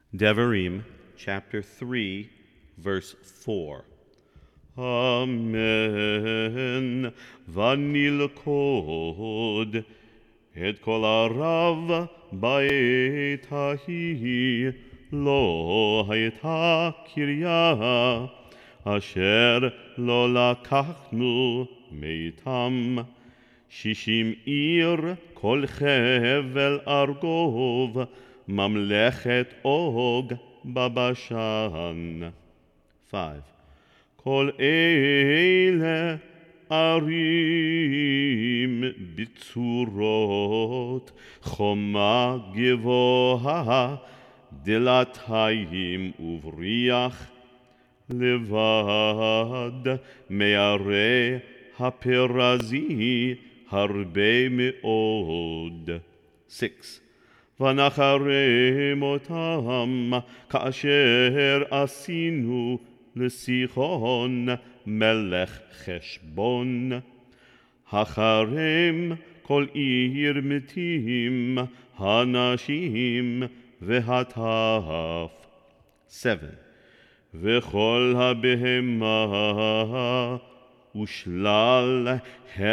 Devarim, chapter 3, verse 4. Amen. Vanilkod et kol harav ba'et hahi lo hayta kirya asher lo lakachnu meitam shishim ir kol chevel argov mamlechet og babashan. 5. Kol eile arim bitzurot choma gevoha delatayim uvriach levad me'arei haperazi harbe me'od. 6. ונחרם אותם כאשר עשינו לסיחון מלך חשבון. החרם כל עיר מתים הנשים והטף. 7. וכל הבהמה ושלל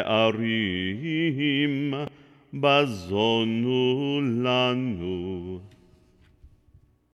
הערים בזונו לנו.